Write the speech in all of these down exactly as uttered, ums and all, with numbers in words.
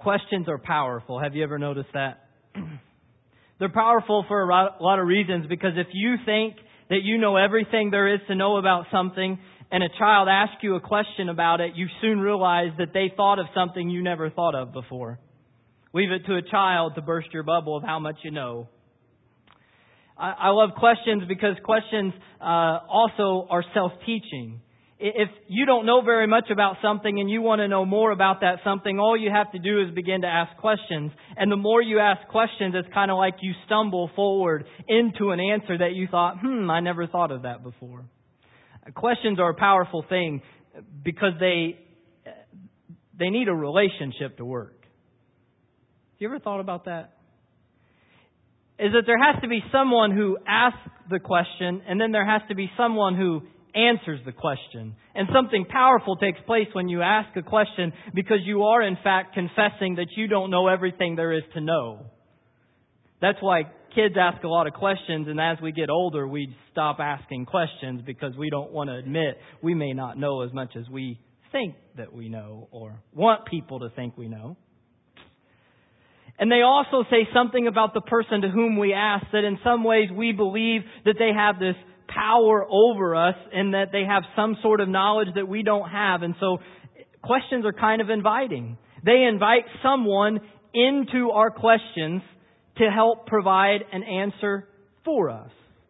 Questions are powerful. Have you ever noticed that? They're powerful for a lot of reasons, because if you think that you know everything there is to know about something and a child asks you a question about it, you soon realize that they thought of something you never thought of before. Leave it to a child to burst your bubble of how much you know. I, I love questions because questions uh, also are self-teaching. If you don't know very much about something and you want to know more about that something, all you have to do is begin to ask questions. And the more you ask questions, it's kind of like you stumble forward into an answer that you thought, hmm, I never thought of that before. Questions are a powerful thing because they they need a relationship to work. Have you ever thought about that? Is that there has to be someone who asks the question, and then there has to be someone who answers the question. And something powerful takes place when you ask a question, because you are in fact confessing that you don't know everything there is to know. That's why kids ask a lot of questions, and as we get older we stop asking questions because we don't want to admit we may not know as much as we think that we know or want people to think we know. And they also say something about the person to whom we ask, that in some ways we believe that they have this power over us and that they have some sort of knowledge that we don't have. And so questions are kind of inviting. They invite someone into our questions to help provide an answer for us.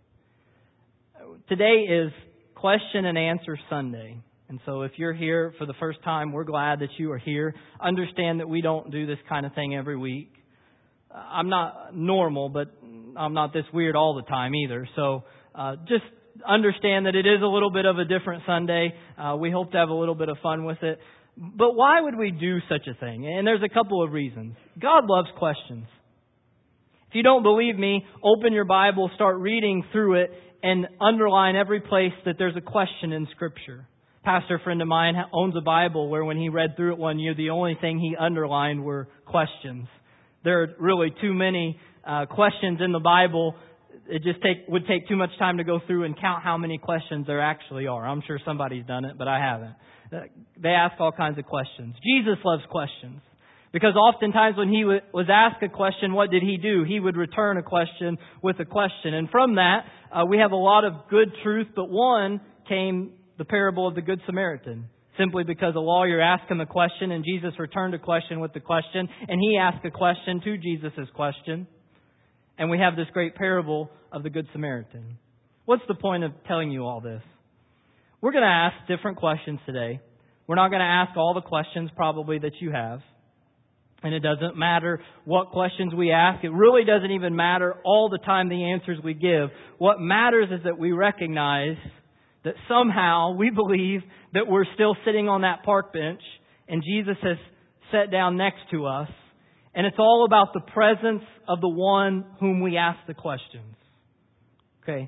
Today is Question and Answer Sunday. And so if you're here for the first time, we're glad that you are here. Understand that we don't do this kind of thing every week. I'm not normal, but I'm not this weird all the time either. So uh, just understand that it is a little bit of a different Sunday. Uh, we hope to have a little bit of fun with it. But why would we do such a thing? And there's a couple of reasons. God loves questions. If you don't believe me, open your Bible, start reading through it, and underline every place that there's a question in Scripture. A pastor friend of mine owns a Bible where when he read through it one year, the only thing he underlined were questions. There are really too many uh, questions in the Bible. It just take would take too much time to go through and count how many questions there actually are. I'm sure somebody's done it, but I haven't. They ask all kinds of questions. Jesus loves questions. Because oftentimes when he was asked a question, what did he do? He would return a question with a question. And from that, uh, we have a lot of good truth, but one came the parable of the Good Samaritan. Simply because a lawyer asked him a question and Jesus returned a question with the question, and he asked a question to Jesus' question. And we have this great parable of the Good Samaritan. What's the point of telling you all this? We're going to ask different questions today. We're not going to ask all the questions probably that you have. And it doesn't matter what questions we ask. It really doesn't even matter all the time the answers we give. What matters is that we recognize that somehow we believe that we're still sitting on that park bench and Jesus has sat down next to us. And it's all about the presence of the one whom we ask the questions. Okay?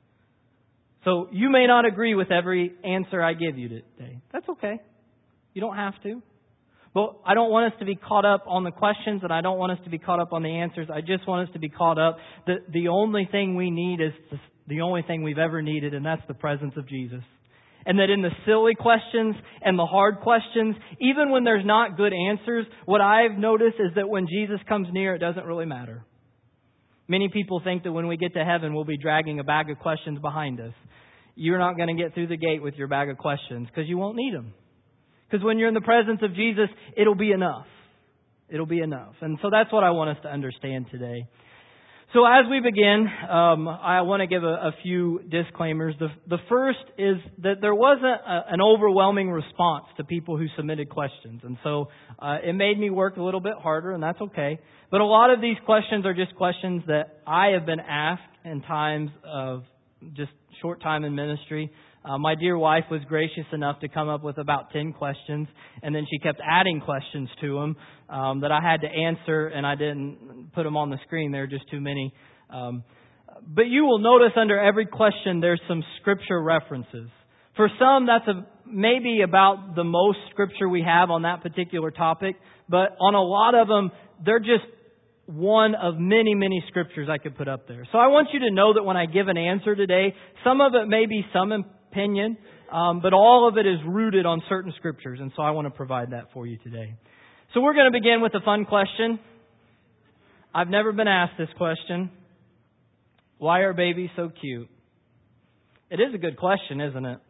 So you may not agree with every answer I give you today. That's okay. You don't have to. But I don't want us to be caught up on the questions, and I don't want us to be caught up on the answers. I just want us to be caught up that the only thing we need is the only thing we've ever needed, and that's the presence of Jesus. And that in the silly questions and the hard questions, even when there's not good answers, what I've noticed is that when Jesus comes near, it doesn't really matter. Many people think that when we get to heaven, we'll be dragging a bag of questions behind us. You're not going to get through the gate with your bag of questions because you won't need them. Because when you're in the presence of Jesus, it'll be enough. It'll be enough. And so that's what I want us to understand today. So as we begin, um, I want to give a, a few disclaimers. The, the first is that there wasn't a, an overwhelming response to people who submitted questions. And so uh, it made me work a little bit harder, and that's okay. But a lot of these questions are just questions that I have been asked in times of just short time in ministry. Uh, my dear wife was gracious enough to come up with about ten questions, and then she kept adding questions to them um, that I had to answer, and I didn't put them on the screen. There are just too many. Um, but you will notice under every question there's some scripture references. For some, that's a, maybe about the most scripture we have on that particular topic, but on a lot of them, they're just one of many, many scriptures I could put up there. So I want you to know that when I give an answer today, some of it may be some opinion, um, but all of it is rooted on certain scriptures. And so I want to provide that for you today. So we're going to begin with a fun question. I've never been asked this question. Why are babies so cute? It is a good question, isn't it?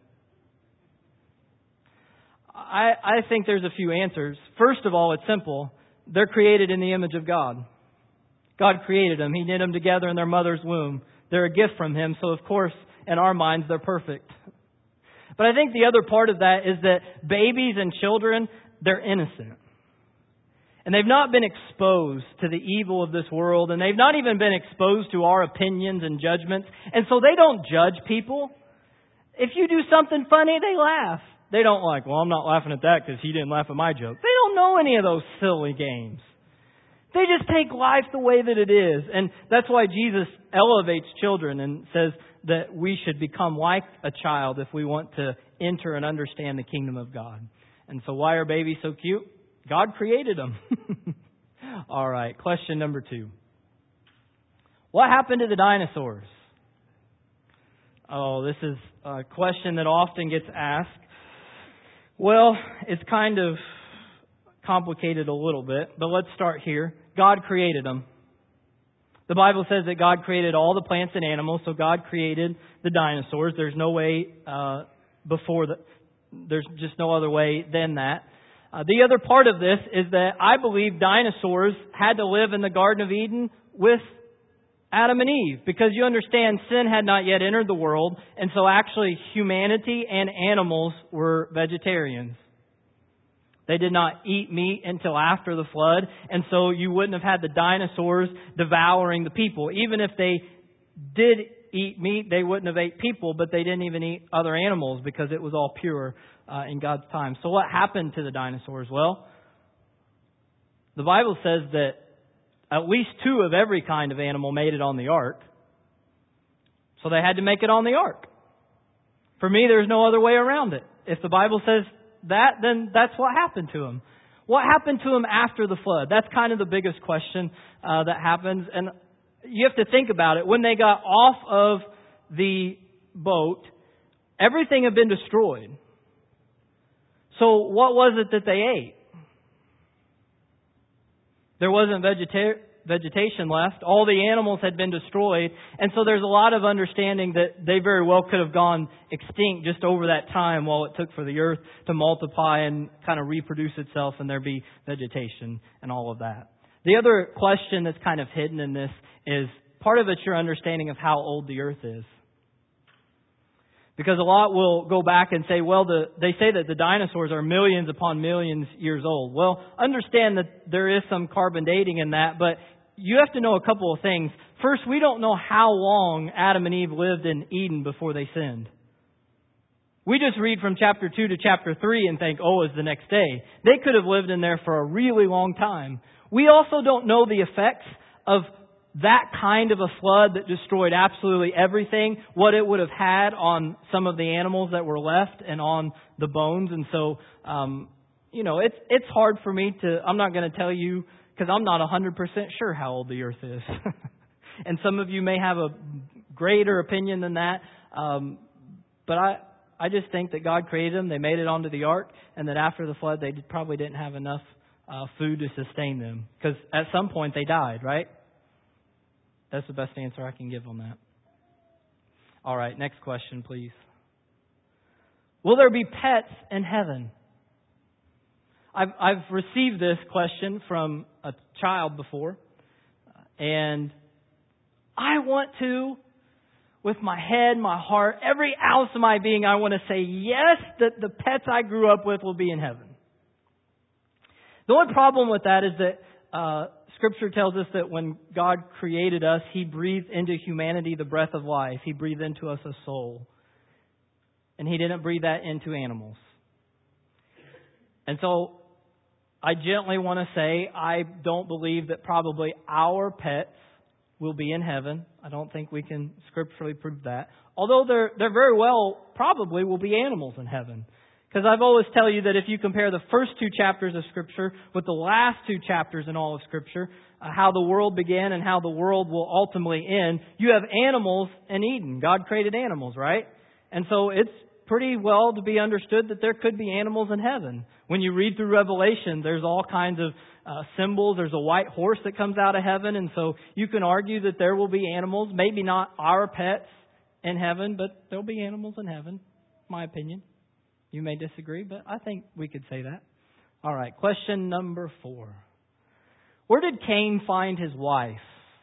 I, I think there's a few answers. First of all, it's simple. They're created in the image of God. God created them. He knit them together in their mother's womb. They're a gift from Him, so of course, in our minds, they're perfect. But I think the other part of that is that babies and children, they're innocent. And they've not been exposed to the evil of this world, and they've not even been exposed to our opinions and judgments. And so they don't judge people. If you do something funny, they laugh. They don't like, well, I'm not laughing at that because he didn't laugh at my joke. They don't know any of those silly games. They just take life the way that it is. And that's why Jesus elevates children and says that we should become like a child if we want to enter and understand the kingdom of God. And so why are babies so cute? God created them. All right, question number two. What happened to the dinosaurs? Oh, this is a question that often gets asked. Well, it's kind of complicated a little bit, but let's start here. God created them. The Bible says that God created all the plants and animals, so God created the dinosaurs. There's no way uh, before the, there's just no other way than that. Uh, the other part of this is that I believe dinosaurs had to live in the Garden of Eden with Adam and Eve, because you understand sin had not yet entered the world, and so actually humanity and animals were vegetarians. They did not eat meat until after the flood, and so you wouldn't have had the dinosaurs devouring the people. Even if they did eat meat, they wouldn't have ate people, but they didn't even eat other animals because it was all pure uh, in God's time. So what happened to the dinosaurs? Well, the Bible says that at least two of every kind of animal made it on the ark. So they had to make it on the ark. For me, there's no other way around it. If the Bible says that, then that's what happened to them. What happened to them after the flood? That's kind of the biggest question uh, that happens. And you have to think about it. When they got off of the boat, everything had been destroyed. So what was it that they ate? There wasn't vegeta- vegetation left. All the animals had been destroyed. And so there's a lot of understanding that they very well could have gone extinct just over that time while it took for the earth to multiply and kind of reproduce itself and there be vegetation and all of that. The other question that's kind of hidden in this is part of it's your understanding of how old the earth is. Because a lot will go back and say, well, the, they say that the dinosaurs are millions upon millions years old. Well, understand that there is some carbon dating in that, but you have to know a couple of things. First, we don't know how long Adam and Eve lived in Eden before they sinned. We just read from chapter two to chapter three and think, oh, it's the next day. They could have lived in there for a really long time. We also don't know the effects of that kind of a flood that destroyed absolutely everything, what it would have had on some of the animals that were left and on the bones. And so, um, you know, it's it's hard for me to, I'm not going to tell you, because I'm not one hundred percent sure how old the earth is. And some of you may have a greater opinion than that. Um, but I, I just think that God created them, they made it onto the ark, and that after the flood, they probably didn't have enough uh, food to sustain them. Because at some point, they died, right? That's the best answer I can give on that. All right, next question, please. Will there be pets in heaven? I've, I've received this question from a child before, and I want to, with my head, my heart, every ounce of my being, I want to say yes, that the pets I grew up with will be in heaven. The only problem with that is that uh, Scripture tells us that when God created us, He breathed into humanity the breath of life. He breathed into us a soul. And He didn't breathe that into animals. And so I gently want to say I don't believe that probably our pets will be in heaven. I don't think we can scripturally prove that. Although there there very well probably will be animals in heaven. Because I've always tell you that if you compare the first two chapters of Scripture with the last two chapters in all of Scripture, uh, how the world began and how the world will ultimately end, you have animals in Eden. God created animals, right? And so it's pretty well to be understood that there could be animals in heaven. When you read through Revelation, there's all kinds of uh, symbols. There's a white horse that comes out of heaven, and so you can argue that there will be animals, maybe not our pets in heaven, but there'll be animals in heaven, my opinion. You may disagree, but I think we could say that. All right, question number four. Where did Cain find his wife?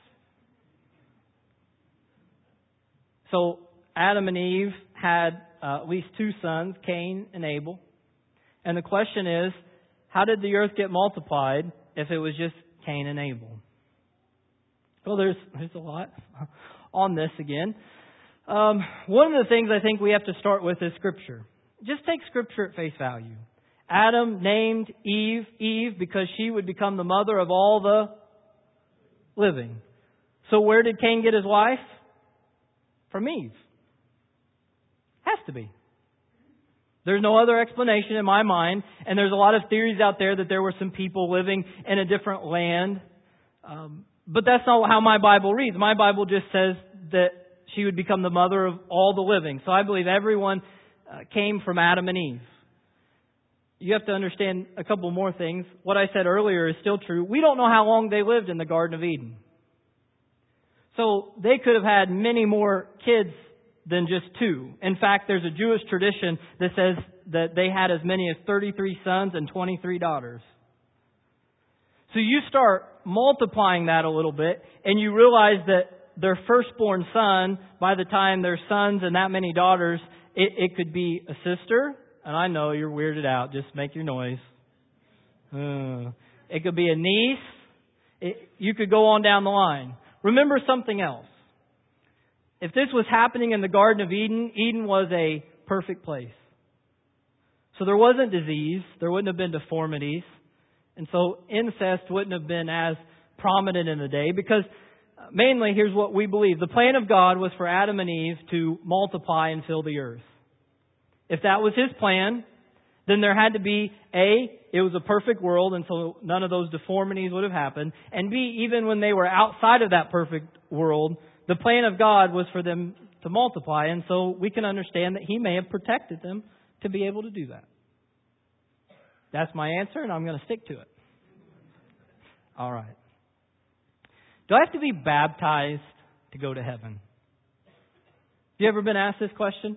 So Adam and Eve had uh, at least two sons, Cain and Abel. And the question is, how did the earth get multiplied if it was just Cain and Abel? Well, there's there's a lot on this again. Um, one of the things I think we have to start with is Scripture. Just take Scripture at face value. Adam named Eve Eve because she would become the mother of all the living. So where did Cain get his wife? From Eve. Has to be. There's no other explanation in my mind. And there's a lot of theories out there that there were some people living in a different land. Um, but that's not how my Bible reads. My Bible just says that she would become the mother of all the living. So I believe everyone uh, came from Adam and Eve. You have to understand a couple more things. What I said earlier is still true. We don't know how long they lived in the Garden of Eden. So they could have had many more kids than just two. In fact, there's a Jewish tradition that says that they had as many as thirty-three sons and twenty-three daughters. So you start multiplying that a little bit, and you realize that their firstborn son, by the time their sons and that many daughters, it, it could be a sister. And I know you're weirded out. Just make your noise. Uh, it could be a niece. It, you could go on down the line. Remember something else. If this was happening in the Garden of Eden, Eden was a perfect place. So there wasn't disease. There wouldn't have been deformities. And so incest wouldn't have been as prominent in the day because mainly here's what we believe. The plan of God was for Adam and Eve to multiply and fill the earth. If that was His plan, then there had to be A, it was a perfect world, and so none of those deformities would have happened. And B, even when they were outside of that perfect world, the plan of God was for them to multiply. And so we can understand that He may have protected them to be able to do that. That's my answer, and I'm going to stick to it. All right. Do I have to be baptized to go to heaven? Have you ever been asked this question?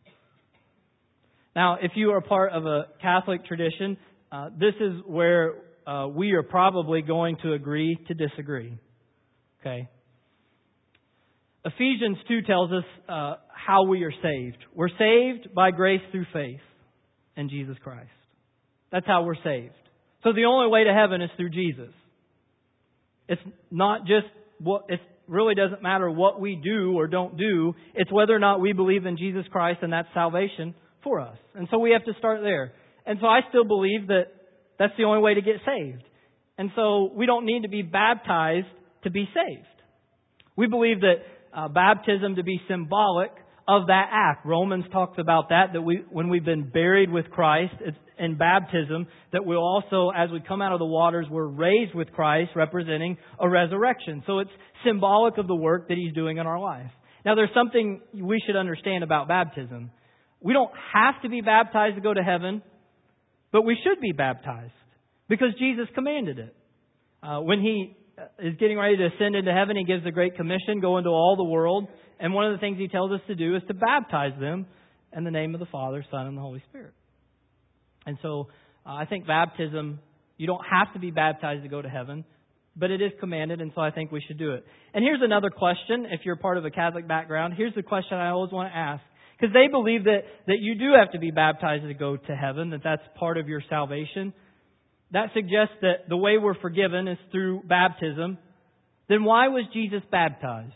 Now, if you are part of a Catholic tradition, uh, this is where uh, we are probably going to agree to disagree. Okay? Ephesians two tells us uh, how we are saved. We're saved by grace through faith in Jesus Christ. That's how we're saved. So the only way to heaven is through Jesus. It's not just what, it really doesn't matter what we do or don't do. It's whether or not we believe in Jesus Christ, and that's salvation for us. And so we have to start there. And so I still believe that that's the only way to get saved. And so we don't need to be baptized to be saved. We believe that uh, baptism to be symbolic of that act. Romans talks about that, that we, when we've been buried with Christ, it's in baptism, that we'll also, as we come out of the waters, we're raised with Christ, representing a resurrection. So it's symbolic of the work that He's doing in our life. Now, there's something we should understand about baptism. We don't have to be baptized to go to heaven, but we should be baptized because Jesus commanded it. Uh, when He is getting ready to ascend into heaven, He gives the Great Commission, go into all the world. And one of the things He tells us to do is to baptize them in the name of the Father, Son, and the Holy Spirit. And so uh, I think baptism, you don't have to be baptized to go to heaven, but it is commanded, and so I think we should do it. And here's another question. If you're part of a Catholic background, here's the question I always want to ask. Because they believe that, that you do have to be baptized to go to heaven, that that's part of your salvation. That suggests that the way we're forgiven is through baptism. Then why was Jesus baptized?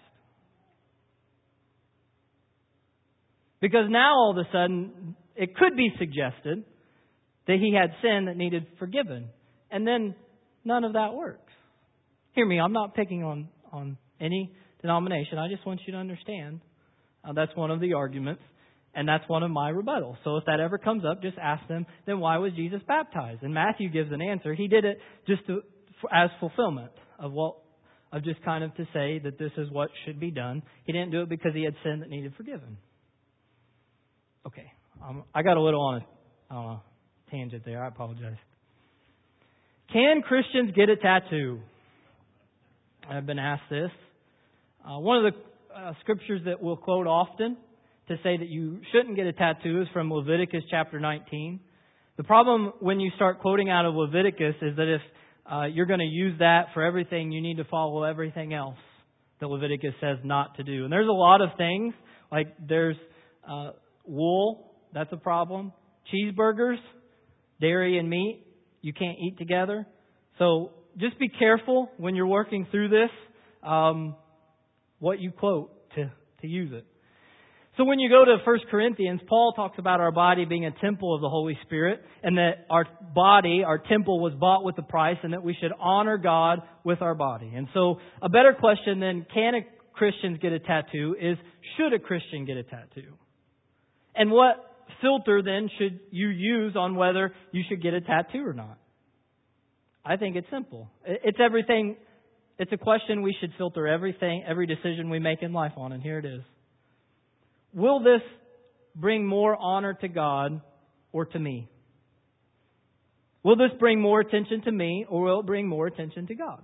Because now all of a sudden, it could be suggested that He had sin that needed forgiven. And then none of that works. Hear me, I'm not picking on, on any denomination. I just want you to understand. Uh, that's one of the arguments, and that's one of my rebuttals. So if that ever comes up, just ask them, then why was Jesus baptized? And Matthew gives an answer. He did it just to, as fulfillment of what, of just kind of to say that this is what should be done. He didn't do it because He had sin that needed forgiven. Okay, Um, I got a little on a, on a tangent there. I apologize. Can Christians get a tattoo? I've been asked this. Uh, one of the uh, scriptures that we'll quote often to say that you shouldn't get a tattoo is from Leviticus chapter nineteen. The problem when you start quoting out of Leviticus is that if uh, you're going to use that for everything, you need to follow everything else that Leviticus says not to do. And there's a lot of things, like there's uh, wool, that's a problem. Cheeseburgers, dairy and meat, you can't eat together. So just be careful when you're working through this, um, what you quote to, to use it. So when you go to First Corinthians, Paul talks about our body being a temple of the Holy Spirit, and that our body, our temple, was bought with a price, and that we should honor God with our body. And so a better question than can a Christian get a tattoo is, should a Christian get a tattoo? And what filter then should you use on whether you should get a tattoo or not? I think it's simple. It's everything. It's a question we should filter everything, every decision we make in life on, and here it is. Will this bring more honor to God or to me? Will this bring more attention to me or will it bring more attention to God?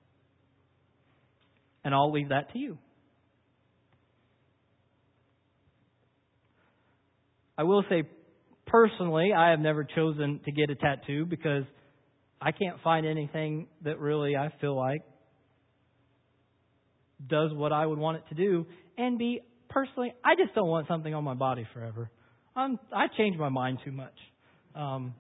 And I'll leave that to you. I will say, personally, I have never chosen to get a tattoo because I can't find anything that really I feel like does what I would want it to do. And be personally, I just don't want something on my body forever. I'm, I change my mind too much. Um,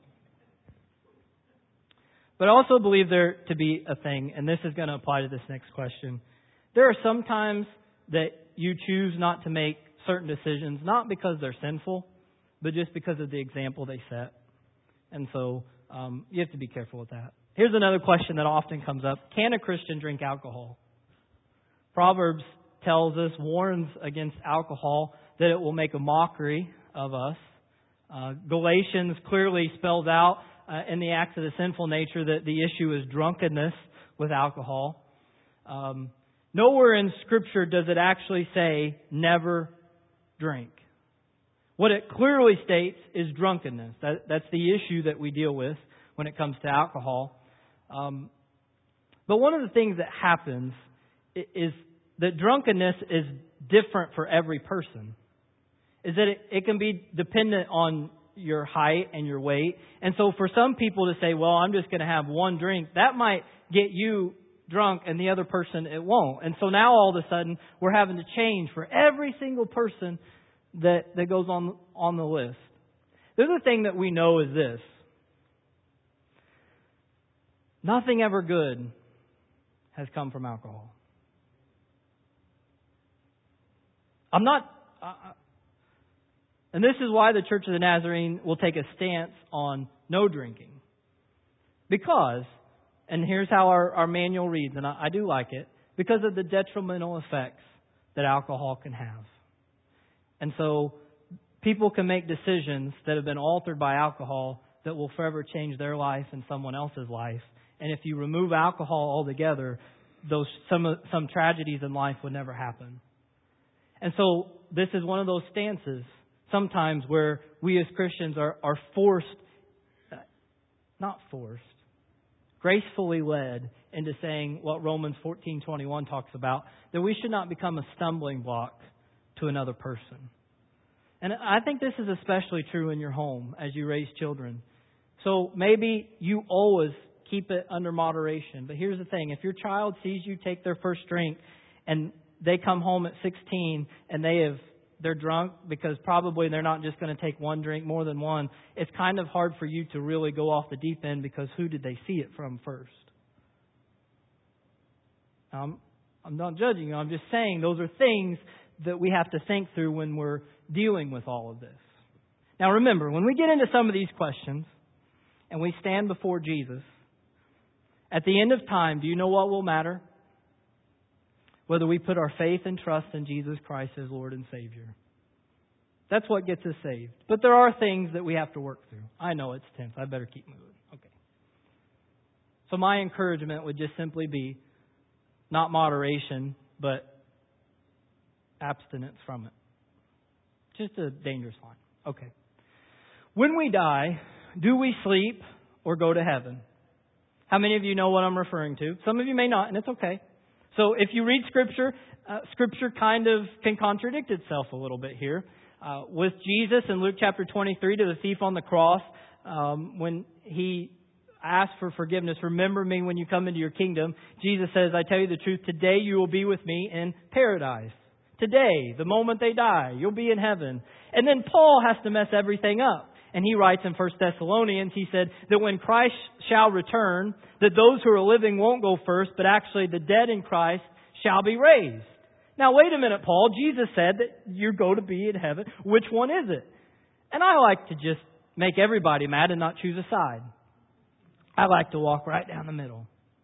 but I also believe there to be a thing, and this is going to apply to this next question. There are some times that you choose not to make certain decisions, not because they're sinful, but just because of the example they set. And so um, you have to be careful with that. Here's another question that often comes up. Can a Christian drink alcohol? Proverbs tells us, warns against alcohol, that it will make a mockery of us. Uh, Galatians clearly spells out uh, in the acts of the sinful nature that the issue is drunkenness with alcohol. Um, nowhere in Scripture does it actually say never drink. What it clearly states is drunkenness. That, that's the issue that we deal with when it comes to alcohol. Um, but one of the things that happens is that drunkenness is different for every person. Is that it, it can be dependent on your height and your weight. And so for some people to say, well, I'm just going to have one drink, that might get you drunk and the other person it won't. And so now all of a sudden we're having to change for every single person that, that goes on, on the list. The other thing that we know is this. Nothing ever good has come from alcohol. I'm not, uh, and this is why the Church of the Nazarene will take a stance on no drinking. Because, and here's how our, our manual reads, and I, I do like it, because of the detrimental effects that alcohol can have. And so people can make decisions that have been altered by alcohol that will forever change their life and someone else's life. And if you remove alcohol altogether, those some some tragedies in life would never happen. And so this is one of those stances sometimes where we as Christians are, are forced, not forced, gracefully led into saying what Romans fourteen twenty-one talks about, that we should not become a stumbling block to another person. And I think this is especially true in your home as you raise children. So maybe you always keep it under moderation. But here's the thing. If your child sees you take their first drink and they come home at sixteen and they have, they're drunk because probably they're not just going to take one drink, more than one. It's kind of hard for you to really go off the deep end because who did they see it from first? Um, I'm not judging you. I'm just saying those are things that we have to think through when we're dealing with all of this. Now remember, when we get into some of these questions and we stand before Jesus, at the end of time, do you know what will matter? Whether we put our faith and trust in Jesus Christ as Lord and Savior. That's what gets us saved. But there are things that we have to work through. I know it's tense. I better keep moving. Okay. So my encouragement would just simply be not moderation, but abstinence from it. Just a dangerous line. Okay. When we die, do we sleep or go to heaven? How many of you know what I'm referring to? Some of you may not, and it's okay. So if you read Scripture, uh, Scripture kind of can contradict itself a little bit here. Uh, with Jesus in Luke chapter twenty-three to the thief on the cross, um, when he asked for forgiveness, remember me when you come into your kingdom, Jesus says, I tell you the truth, today you will be with me in paradise. Today, the moment they die, you'll be in heaven. And then Paul has to mess everything up. And he writes in First Thessalonians, he said that when Christ shall return, that those who are living won't go first, but actually the dead in Christ shall be raised. Now, wait a minute, Paul. Jesus said that you go to be in heaven. Which one is it? And I like to just make everybody mad and not choose a side. I like to walk right down the middle.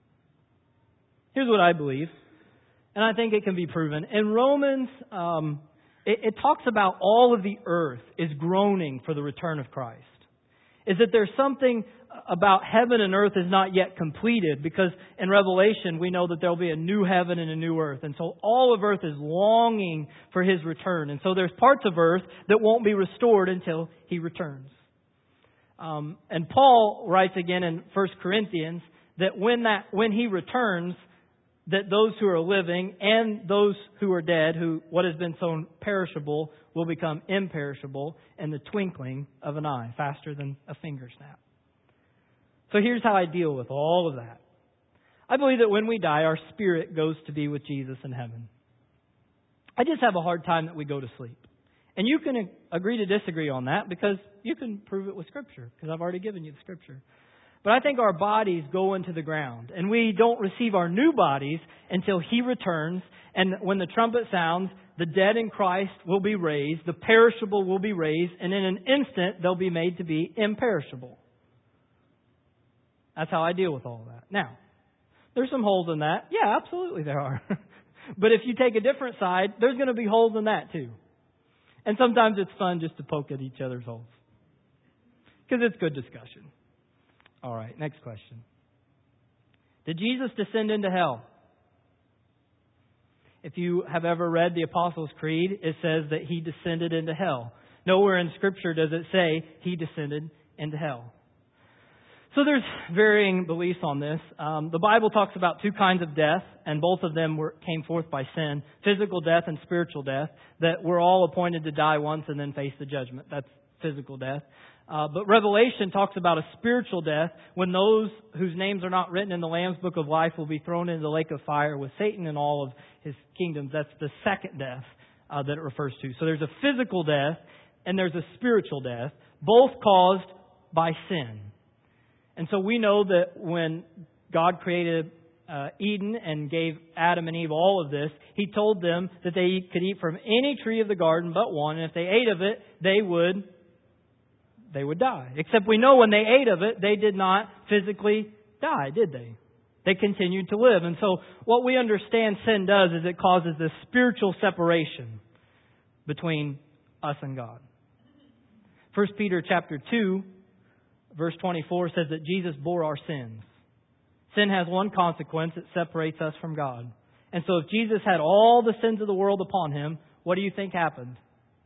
Here's what I believe, and I think it can be proven. In Romans, um, it, it talks about all of the earth is groaning for the return of Christ. Is that there's something about heaven and earth is not yet completed, because in Revelation we know that there will be a new heaven and a new earth. And so all of earth is longing for His return. And so there's parts of earth that won't be restored until He returns. Um, and Paul writes again in First Corinthians that when that when He returns, that those who are living and those who are dead, who what has been sown perishable, will become imperishable in the twinkling of an eye, faster than a finger snap. So here's how I deal with all of that. I believe that when we die, our spirit goes to be with Jesus in heaven. I just have a hard time that we go to sleep. And you can agree to disagree on that, because you can prove it with Scripture, because I've already given you the Scripture. But I think our bodies go into the ground, and we don't receive our new bodies until He returns. And when the trumpet sounds, the dead in Christ will be raised, the perishable will be raised, and in an instant they'll be made to be imperishable. That's how I deal with all of that. Now, there's some holes in that. Yeah, absolutely there are. But if you take a different side, there's going to be holes in that too. And sometimes it's fun just to poke at each other's holes, because it's good discussion. All right, next question. Did Jesus descend into hell? If you have ever read the Apostles' Creed, it says that He descended into hell. Nowhere in Scripture does it say He descended into hell. So there's varying beliefs on this. Um, the Bible talks about two kinds of death, and both of them were, came forth by sin. Physical death and spiritual death, that we're all appointed to die once and then face the judgment. That's physical death. Uh, but Revelation talks about a spiritual death, when those whose names are not written in the Lamb's Book of Life will be thrown into the lake of fire with Satan and all of his kingdoms. That's the second death uh, that it refers to. So there's a physical death and there's a spiritual death, both caused by sin. And so we know that when God created uh, Eden and gave Adam and Eve all of this, He told them that they could eat from any tree of the garden but one, and if they ate of it, they would they would die. Except we know when they ate of it, they did not physically die, did they? They continued to live. And so what we understand sin does is it causes this spiritual separation between us and God. First Peter chapter two, verse twenty-four says that Jesus bore our sins. Sin has one consequence: it separates us from God. And so if Jesus had all the sins of the world upon Him, what do you think happened?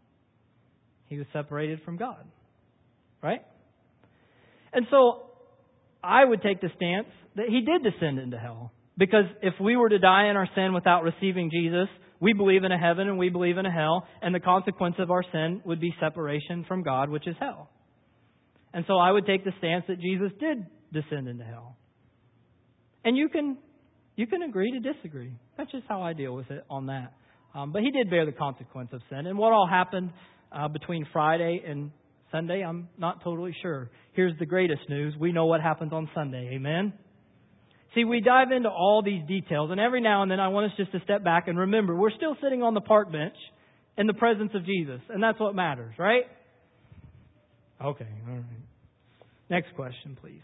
He was separated from God. Right? And so I would take the stance that He did descend into hell. Because if we were to die in our sin without receiving Jesus, we believe in a heaven and we believe in a hell, and the consequence of our sin would be separation from God, which is hell. And so I would take the stance that Jesus did descend into hell. And you can you can agree to disagree. That's just how I deal with it on that. Um, but He did bear the consequence of sin. And what all happened uh, between Friday and Sunday, I'm not totally sure. Here's the greatest news. We know what happens on Sunday. Amen? See, we dive into all these details, and every now and then I want us just to step back and remember, we're still sitting on the park bench in the presence of Jesus, and that's what matters, right? Okay, all right. Next question, please.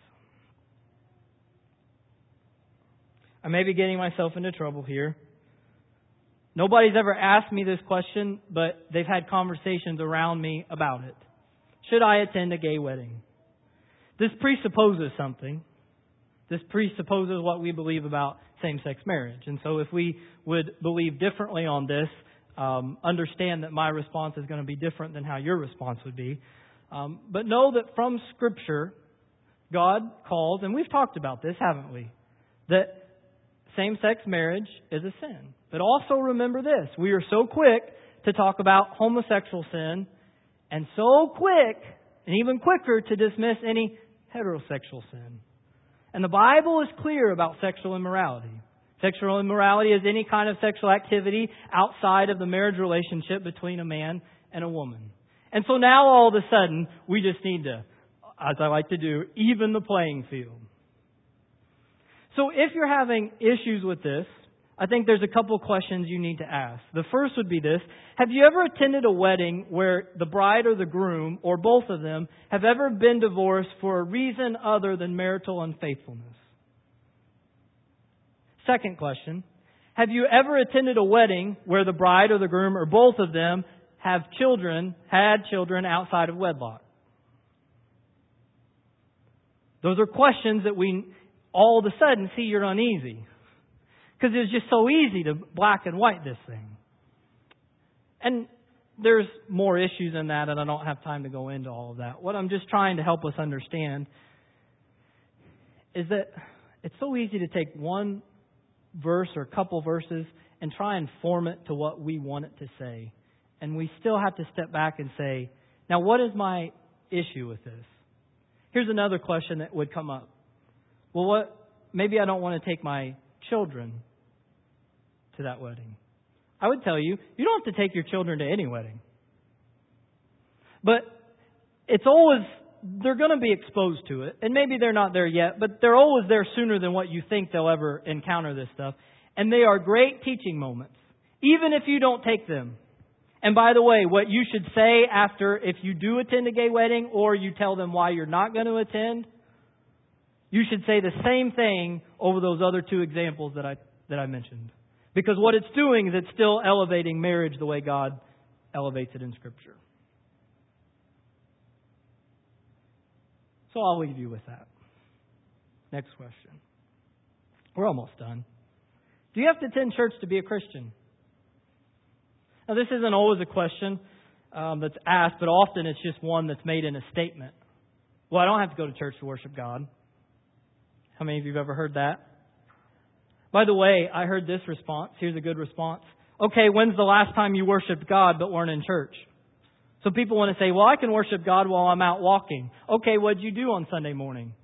I may be getting myself into trouble here. Nobody's ever asked me this question, but they've had conversations around me about it. Should I attend a gay wedding? This presupposes something. This presupposes what we believe about same-sex marriage. And so if we would believe differently on this, um, understand that my response is going to be different than how your response would be. Um, but know that from Scripture, God calls, and we've talked about this, haven't we? That same-sex marriage is a sin. But also remember this. We are so quick to talk about homosexual sin and so quick, and even quicker, to dismiss any heterosexual sin. And the Bible is clear about sexual immorality. Sexual immorality is any kind of sexual activity outside of the marriage relationship between a man and a woman. And so now all of a sudden, we just need to, as I like to do, even the playing field. So if you're having issues with this, I think there's a couple questions you need to ask. The first would be this. Have you ever attended a wedding where the bride or the groom, or both of them, have ever been divorced for a reason other than marital unfaithfulness? Second question. Have you ever attended a wedding where the bride or the groom, or both of them, have children, had children outside of wedlock? Those are questions that we all of a sudden see you're uneasy. Because it's just so easy to black and white this thing. And there's more issues in that, and I don't have time to go into all of that. What I'm just trying to help us understand is that it's so easy to take one verse or a couple verses and try and form it to what we want it to say. And we still have to step back and say, now what is my issue with this? Here's another question that would come up. Well, what? Maybe I don't want to take my children to that wedding. I would tell you, you don't have to take your children to any wedding. But it's always, they're going to be exposed to it. And maybe they're not there yet, but they're always there sooner than what you think they'll ever encounter this stuff. And they are great teaching moments, even if you don't take them. And by the way, what you should say after, if you do attend a gay wedding or you tell them why you're not going to attend, you should say the same thing over those other two examples that I that I mentioned. Because what it's doing is it's still elevating marriage the way God elevates it in Scripture. So I'll leave you with that. Next question. We're almost done. Do you have to attend church to be a Christian? Now, this isn't always a question um, that's asked, but often it's just one that's made in a statement. Well, I don't have to go to church to worship God. How many of you have ever heard that? By the way, I heard this response. Here's a good response. Okay, when's the last time you worshiped God but weren't in church? So people want to say, well, I can worship God while I'm out walking. Okay, what'd you do on Sunday morning?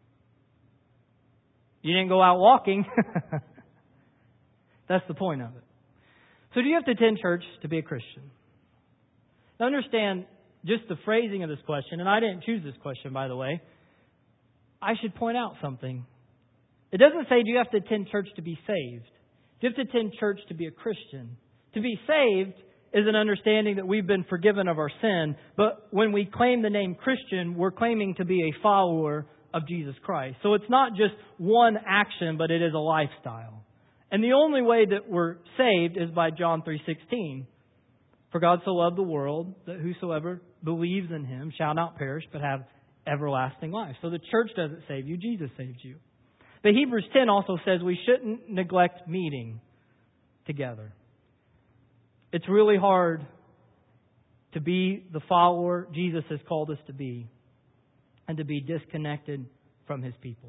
You didn't go out walking. That's the point of it. So do you have to attend church to be a Christian? Now understand just the phrasing of this question, and I didn't choose this question, by the way. I should point out something. It doesn't say, do you have to attend church to be saved? Do you have to attend church to be a Christian? To be saved is an understanding that we've been forgiven of our sin, but when we claim the name Christian, we're claiming to be a follower of Jesus Christ. So it's not just one action, but it is a lifestyle. And the only way that we're saved is by John three sixteen. For God so loved the world that whosoever believes in Him shall not perish but have everlasting life. So the church doesn't save you, Jesus saves you. But Hebrews ten also says we shouldn't neglect meeting together. It's really hard to be the follower Jesus has called us to be and to be disconnected from His people.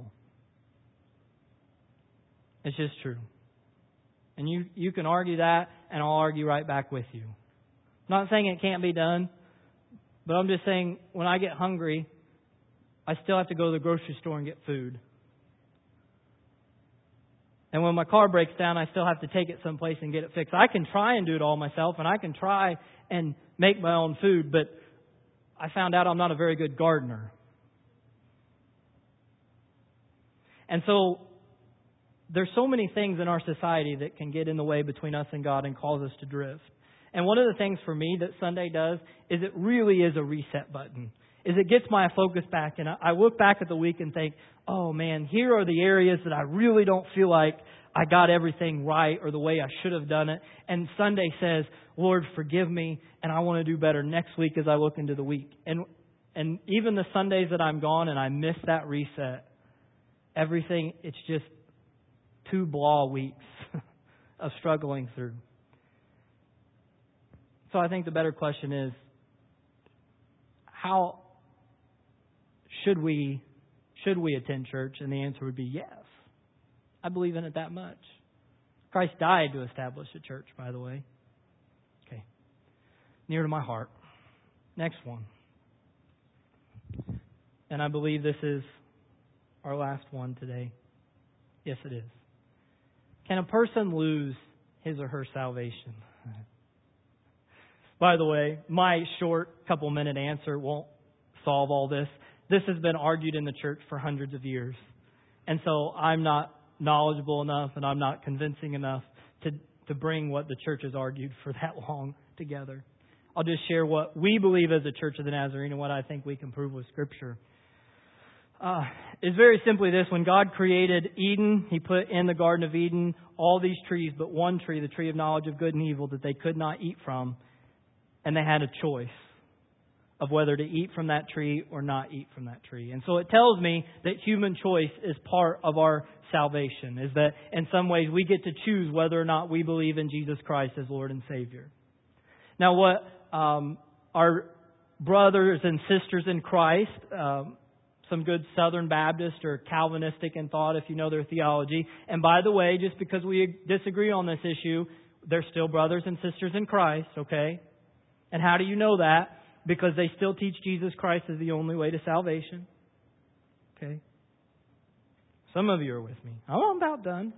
It's just true. And you, you can argue that, and I'll argue right back with you. I'm not saying it can't be done, but I'm just saying when I get hungry, I still have to go to the grocery store and get food. And when my car breaks down, I still have to take it someplace and get it fixed. I can try and do it all myself, and I can try and make my own food, but I found out I'm not a very good gardener. And so there's so many things in our society that can get in the way between us and God and cause us to drift. And one of the things for me that Sunday does is it really is a reset button. Is it gets my focus back, and I look back at the week and think, oh man, here are the areas that I really don't feel like I got everything right or the way I should have done it. And Sunday says, Lord, forgive me, and I want to do better next week as I look into the week. And and even the Sundays that I'm gone and I miss that reset, everything, it's just two blah weeks of struggling through. So I think the better question is, how should we should we attend church? And the answer would be yes. I believe in it that much. Christ died to establish a church, by the way. Okay. Near to my heart. Next one. And I believe this is our last one today. Yes, it is. Can a person lose his or her salvation? By the way, my short couple minute answer won't solve all this. This has been argued in the church for hundreds of years. And so I'm not knowledgeable enough and I'm not convincing enough to, to bring what the church has argued for that long together. I'll just share what we believe as a Church of the Nazarene and what I think we can prove with Scripture. Uh, it's very simply this. When God created Eden, He put in the Garden of Eden all these trees, but one tree, the tree of knowledge of good and evil, that they could not eat from. And they had a choice of whether to eat from that tree or not eat from that tree. And so it tells me that human choice is part of our salvation, is that in some ways we get to choose whether or not we believe in Jesus Christ as Lord and Savior. Now what um, our brothers and sisters in Christ, um, some good Southern Baptist or Calvinistic in thought, if you know their theology. And by the way, just because we disagree on this issue, they're still brothers and sisters in Christ, okay? And how do you know that? Because they still teach Jesus Christ as the only way to salvation. Okay? Some of you are with me. Oh, I'm about done.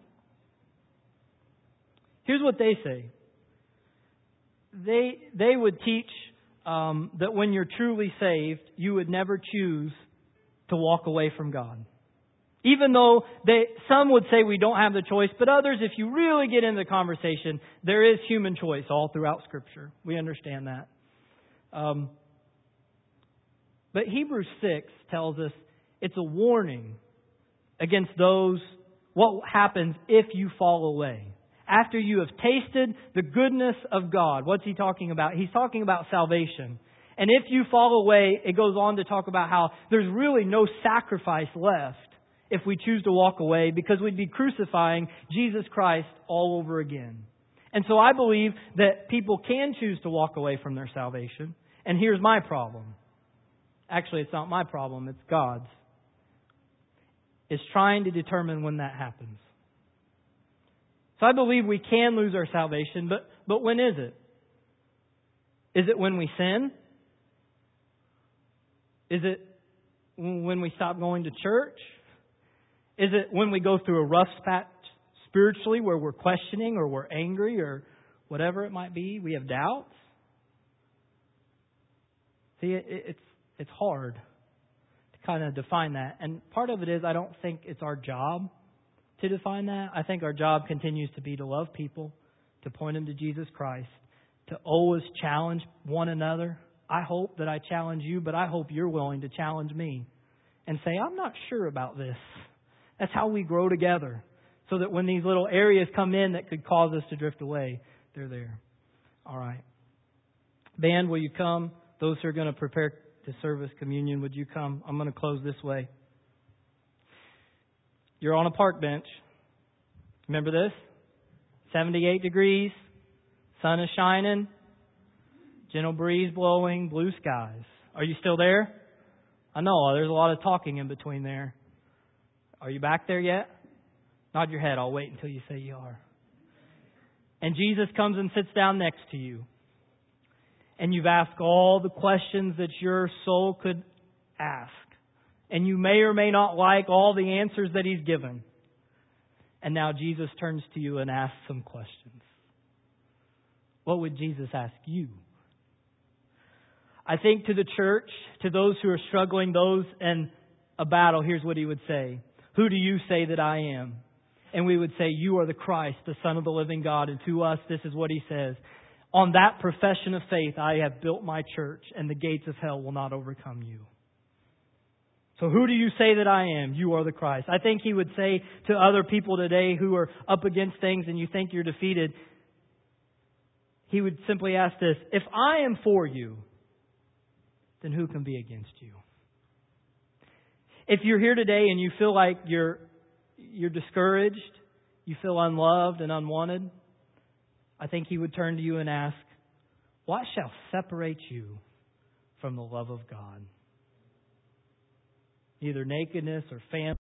Here's what they say. They they would teach um, that when you're truly saved, you would never choose to walk away from God. Even though they, some would say we don't have the choice, but others, if you really get into the conversation, there is human choice all throughout Scripture. We understand that. Um, but Hebrews six tells us it's a warning against those, what happens if you fall away. After you have tasted the goodness of God. What's he talking about? He's talking about salvation. And if you fall away, it goes on to talk about how there's really no sacrifice left if we choose to walk away, because we'd be crucifying Jesus Christ all over again. And so I believe that people can choose to walk away from their salvation. And here's my problem. Actually, it's not my problem, it's God's. It's trying to determine when that happens. So I believe we can lose our salvation, but, but when is it? Is it when we sin? Is it when we stop going to church? Is it when we go through a rough patch spiritually where we're questioning or we're angry or whatever it might be? We have doubts? See, it, it's it's hard to kind of define that. And part of it is I don't think it's our job to define that. I think our job continues to be to love people, to point them to Jesus Christ, to always challenge one another. I hope that I challenge you, but I hope you're willing to challenge me and say, I'm not sure about this. That's how we grow together, so that when these little areas come in that could cause us to drift away, they're there. All right. Band, will you come? Those who are going to prepare to serve us communion, would you come? I'm going to close this way. You're on a park bench. Remember this? seventy-eight degrees, sun is shining, gentle breeze blowing, blue skies. Are you still there? I know, there's a lot of talking in between there. Are you back there yet? Nod your head. I'll wait until you say you are. And Jesus comes and sits down next to you. And you've asked all the questions that your soul could ask. And you may or may not like all the answers that He's given. And now Jesus turns to you and asks some questions. What would Jesus ask you? I think to the church, to those who are struggling, those in a battle, here's what He would say. Who do you say that I am? And we would say, you are the Christ, the Son of the living God. And to us, this is what He says. On that profession of faith, I have built my church, and the gates of hell will not overcome you. So who do you say that I am? You are the Christ. I think He would say to other people today who are up against things and you think you're defeated, He would simply ask this, if I am for you, then who can be against you? If you're here today and you feel like you're you're discouraged, you feel unloved and unwanted, I think He would turn to you and ask, what shall separate you from the love of God? either nakedness or famine